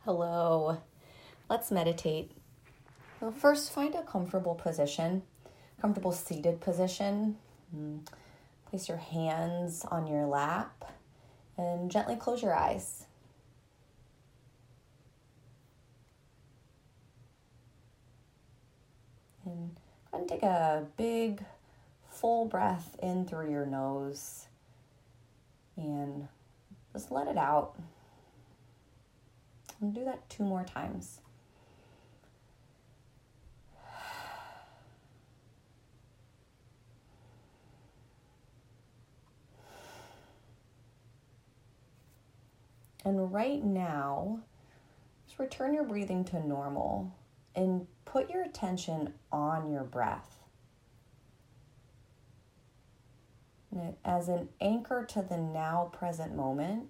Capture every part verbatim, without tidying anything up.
Hello. Let's meditate. Well, first, find a comfortable position, comfortable seated position. Place your hands on your lap and gently close your eyes. And go ahead and take a big, full breath in through your nose and just let it out. And do that two more times. And right now, just return your breathing to normal and put your attention on your breath. As an anchor to the now present moment,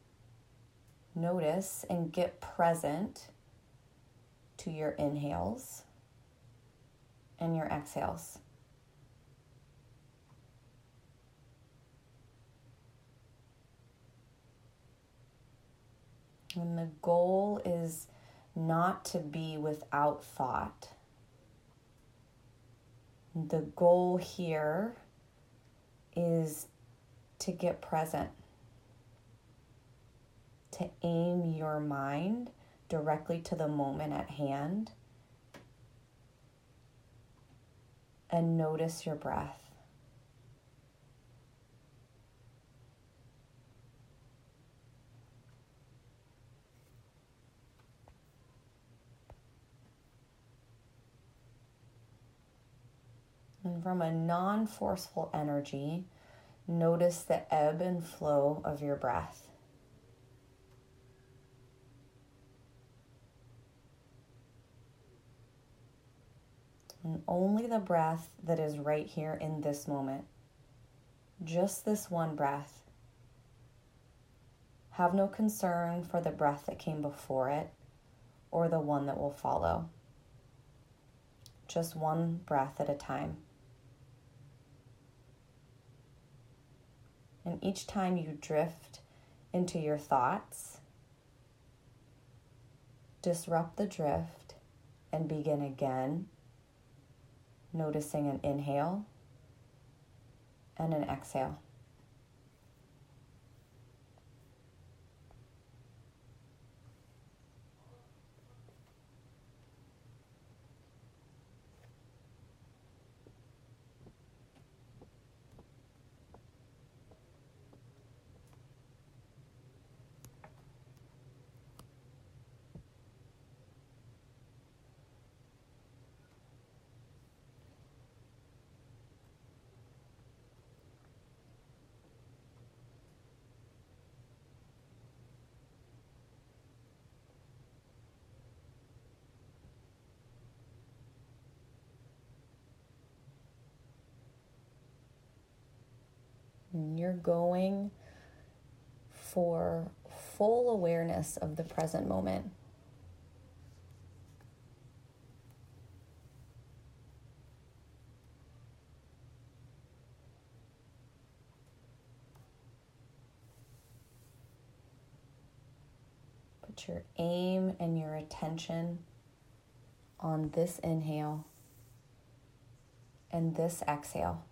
notice and get present to your inhales and your exhales. And the goal is not to be without thought. The goal here is to get present, to aim your mind directly to the moment at hand and notice your breath. And from a non-forceful energy, notice the ebb and flow of your breath. And only the breath that is right here in this moment. Just this one breath. Have no concern for the breath that came before it or the one that will follow. Just one breath at a time. And each time you drift into your thoughts, disrupt the drift and begin again, noticing an inhale and an exhale. And you're going for full awareness of the present moment. Put your aim and your attention on this inhale and this exhale.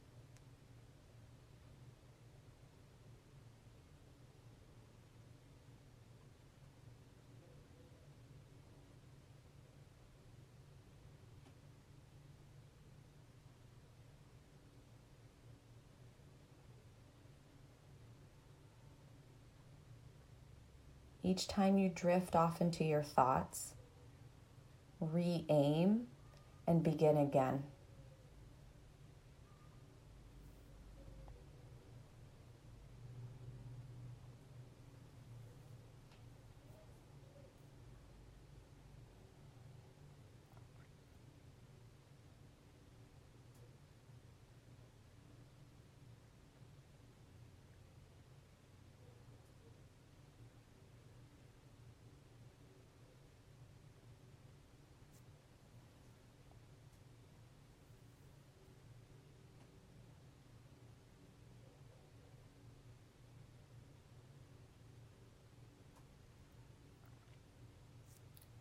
Each time you drift off into your thoughts, re-aim and begin again.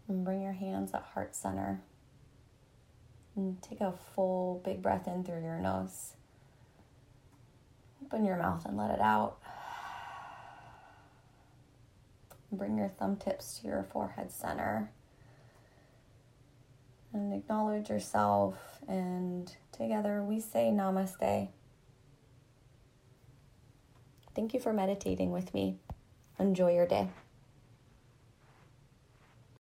And bring your hands at heart center. And take a full big breath in through your nose. Open your mouth and let it out. Bring your thumb tips to your forehead center. And acknowledge yourself. And together we say namaste. Thank you for meditating with me. Enjoy your day.